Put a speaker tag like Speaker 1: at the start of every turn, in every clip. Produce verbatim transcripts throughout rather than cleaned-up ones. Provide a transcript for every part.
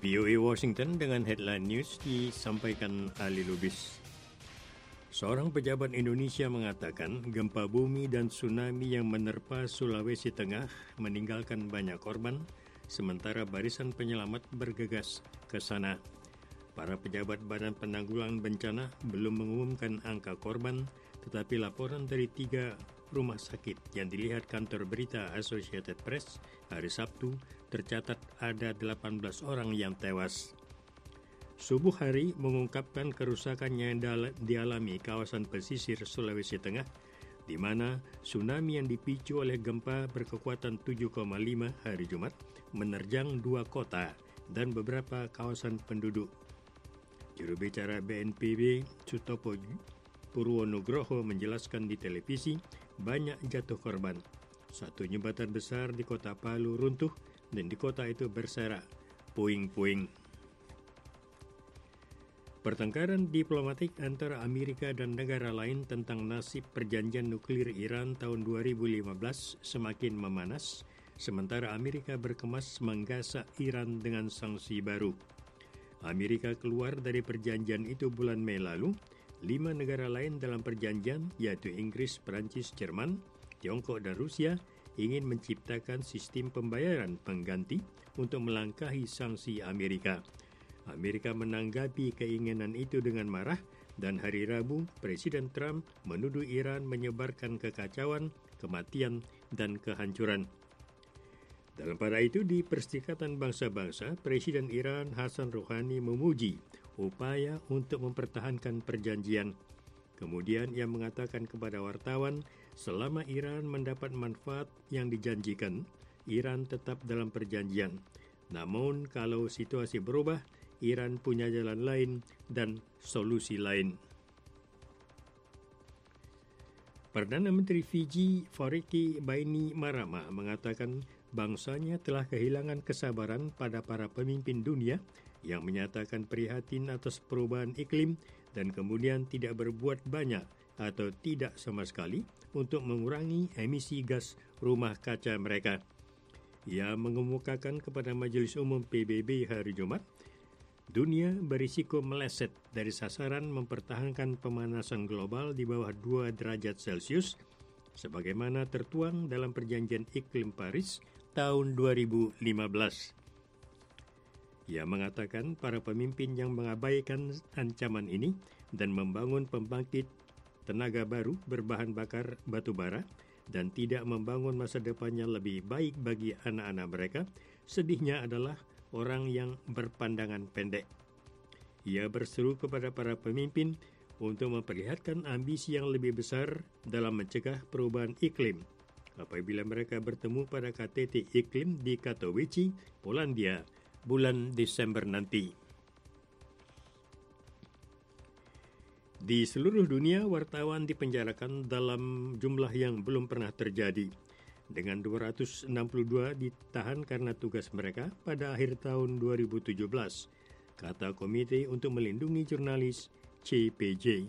Speaker 1: V O A Washington dengan headline news disampaikan Ali Lubis. Seorang pejabat Indonesia mengatakan gempa bumi dan tsunami yang menerpa Sulawesi Tengah meninggalkan banyak korban, sementara barisan penyelamat bergegas ke sana. Para pejabat Badan Penanggulangan Bencana belum mengumumkan angka korban, tetapi laporan dari tiga rumah sakit yang dilihat kantor berita Associated Press hari Sabtu tercatat ada delapan belas orang yang tewas. Subuh hari mengungkapkan kerusakan yang dialami kawasan pesisir Sulawesi Tengah, di mana tsunami yang dipicu oleh gempa berkekuatan tujuh koma lima hari Jumat menerjang dua kota dan beberapa kawasan penduduk. Juru bicara B N P B Sutopo Purwonugroho menjelaskan di televisi banyak jatuh korban. Satu jembatan besar di kota Palu runtuh dan di kota itu berserak puing-puing. Pertengkaran diplomatik antara Amerika dan negara lain tentang nasib perjanjian nuklir Iran tahun dua ribu lima belas semakin memanas, sementara Amerika berkemas menggasak Iran dengan sanksi baru. Amerika keluar dari perjanjian itu bulan Mei lalu. Lima negara lain dalam perjanjian, yaitu Inggris, Perancis, Jerman, Tiongkok, dan Rusia, ingin menciptakan sistem pembayaran pengganti untuk melangkahi sanksi Amerika. Amerika menanggapi keinginan itu dengan marah, dan hari Rabu, Presiden Trump menuduh Iran menyebarkan kekacauan, kematian, dan kehancuran. Dalam pada itu, di Perserikatan Bangsa-Bangsa, Presiden Iran Hassan Rouhani memuji upaya untuk mempertahankan perjanjian. Kemudian ia mengatakan kepada wartawan, selama Iran mendapat manfaat yang dijanjikan, Iran tetap dalam perjanjian. Namun kalau situasi berubah, Iran punya jalan lain dan solusi lain. Perdana Menteri Fiji Foriki Bainimarama mengatakan bangsanya telah kehilangan kesabaran pada para pemimpin dunia yang menyatakan prihatin atas perubahan iklim dan kemudian tidak berbuat banyak atau tidak sama sekali untuk mengurangi emisi gas rumah kaca mereka. Ia mengemukakan kepada Majelis Umum P B B hari Jumat, dunia berisiko meleset dari sasaran mempertahankan pemanasan global di bawah dua derajat Celcius, sebagaimana tertuang dalam Perjanjian Iklim Paris tahun dua ribu lima belas. Ia mengatakan para pemimpin yang mengabaikan ancaman ini dan membangun pembangkit tenaga baru berbahan bakar batu bara dan tidak membangun masa depan yang lebih baik bagi anak-anak mereka, sedihnya adalah orang yang berpandangan pendek. Ia berseru kepada para pemimpin untuk memperlihatkan ambisi yang lebih besar dalam mencegah perubahan iklim apabila mereka bertemu pada K T T Iklim di Katowice, Polandia, bulan Desember nanti. Di seluruh dunia, wartawan dipenjarakan dalam jumlah yang belum pernah terjadi, dengan dua ratus enam puluh dua ditahan karena tugas mereka pada akhir tahun dua ribu tujuh belas, kata Komite untuk Melindungi Jurnalis C P J.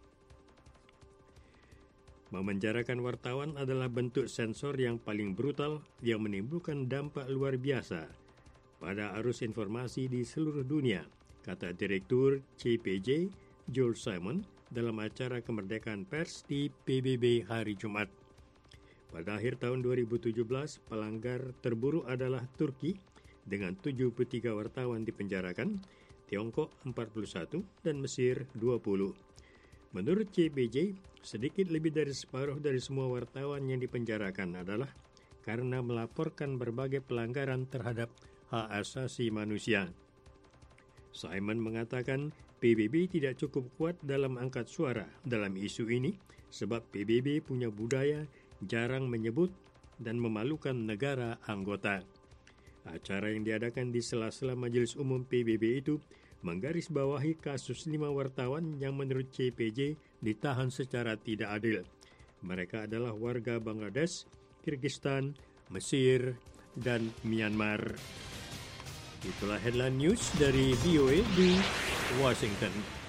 Speaker 1: Memenjarakan wartawan adalah bentuk sensor yang paling brutal yang menimbulkan dampak luar biasa pada arus informasi di seluruh dunia, kata Direktur C P J Joel Simon dalam acara kemerdekaan pers di P B B hari Jumat. Pada akhir tahun dua ribu tujuh belas, pelanggar terburuk adalah Turki dengan tujuh puluh tiga wartawan dipenjarakan, Tiongkok empat puluh satu, dan Mesir dua puluh. Menurut C P J, sedikit lebih dari separuh dari semua wartawan yang dipenjarakan adalah karena melaporkan berbagai pelanggaran terhadap hak asasi manusia. Simon mengatakan P B B tidak cukup kuat dalam angkat suara dalam isu ini sebab P B B punya budaya jarang menyebut dan memalukan negara anggota. Acara yang diadakan di sela-sela Majelis Umum P B B itu menggarisbawahi kasus lima wartawan yang menurut C P J ditahan secara tidak adil. Mereka adalah warga Bangladesh, Kyrgyzstan, Mesir, dan Myanmar. Itulah headline news dari V O A di Washington.